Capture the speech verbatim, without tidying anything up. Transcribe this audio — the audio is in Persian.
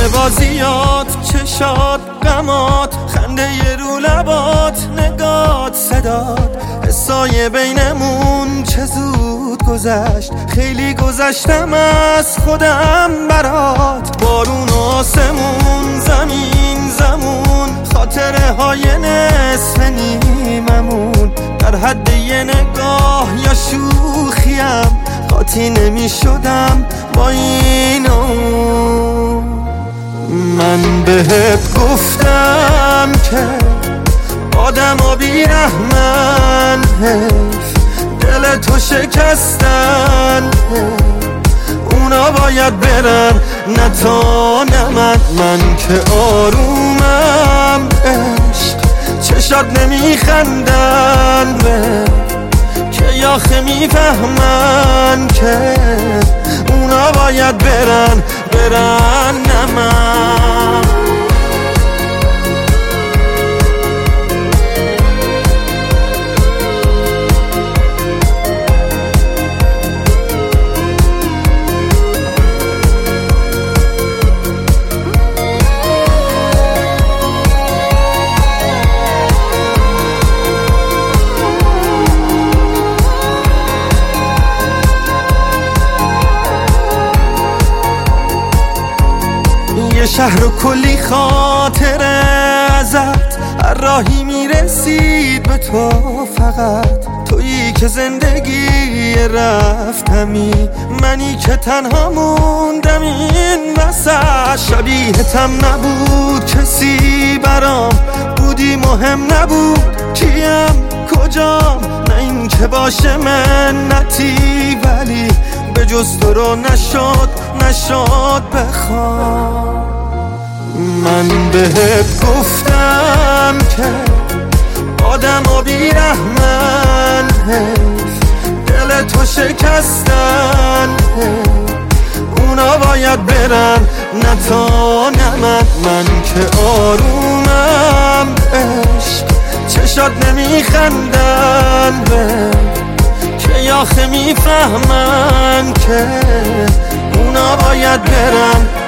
بازیات، چشات، غمات، خنده ی رو لبات، نگات، صدات، حسای بینمون چه زود گذشت. خیلی گذشتم از خودم برات. بارون و آسمون، زمین زمون، خاطره های نصف نیممون، در حد یه نگاه یا شوخیم قاطی نمی شدم با این اون. من بهت گفتم که آدم و بیرحمن، دل تو شکستن، اونا باید برن نه تا نه من. من که آرومم عشق، چشات نمیخندن به که یاخه میفهمن که اونا باید برن برن نه من. یه شهر و کلی خاطره ازت، هر راهی میرسید به تو فقط. تویی که زندگی رفتمی، منی که تنها موندم این وسط. شبیهتم نبود کسی برام، بودی مهم نبود کیم کجام. نه این که باشه منتی، ولی به جز تو رو نشد نشد بخوام. من بهت گفتم که آدم و بیرحمن، دل تو شکستن، اونا باید برن نه تا نه من. من که آرومم عشق، چشات نمیخندن به که آخه میفهمن که اونا باید برن